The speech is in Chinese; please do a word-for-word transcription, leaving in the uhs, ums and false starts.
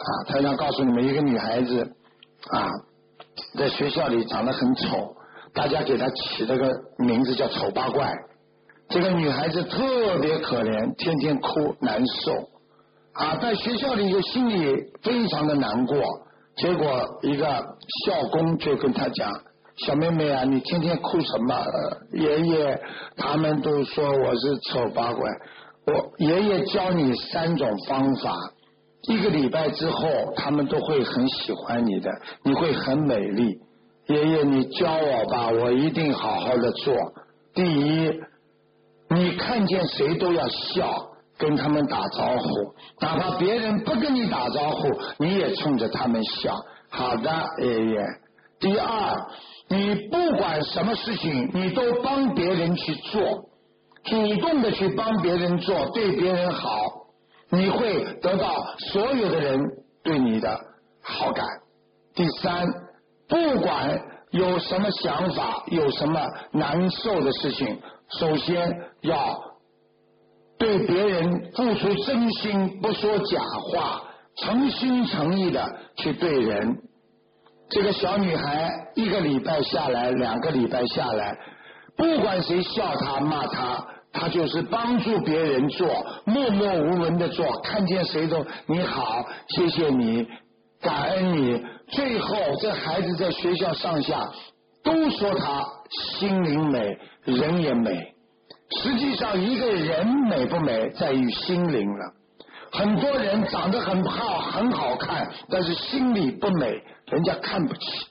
啊，台长告诉你们，一个女孩子啊，在学校里长得很丑，大家给她起了个名字叫丑八怪。这个女孩子特别可怜，天天哭难受啊，在学校里就心里非常的难过。结果一个校工就跟她讲，小妹妹啊，你天天哭什么？爷爷他们都说我是丑八怪，我爷爷教你三种方法，一个礼拜之后他们都会很喜欢你的，你会很美丽。爷爷你教我吧，我一定好好的做。第一，你看见谁都要笑，跟他们打招呼，哪怕别人不跟你打招呼，你也冲着他们笑。好的，爷爷。第二，你不管什么事情，你都帮别人去做，主动的去帮别人做，对别人好，你会得到所有的人对你的好感。第三，不管有什么想法，有什么难受的事情，首先要对别人付出真心，不说假话，诚心诚意的去对人。这个小女孩一个礼拜下来，两个礼拜下来，不管谁笑她骂她，她就是帮助别人做，默默无闻的做，看见谁都你好，谢谢你，感恩你。最后这孩子在学校上下都说她心灵美，人也美。实际上一个人美不美在于心灵了。很多人长得很好很好看，但是心里不美，人家看不起。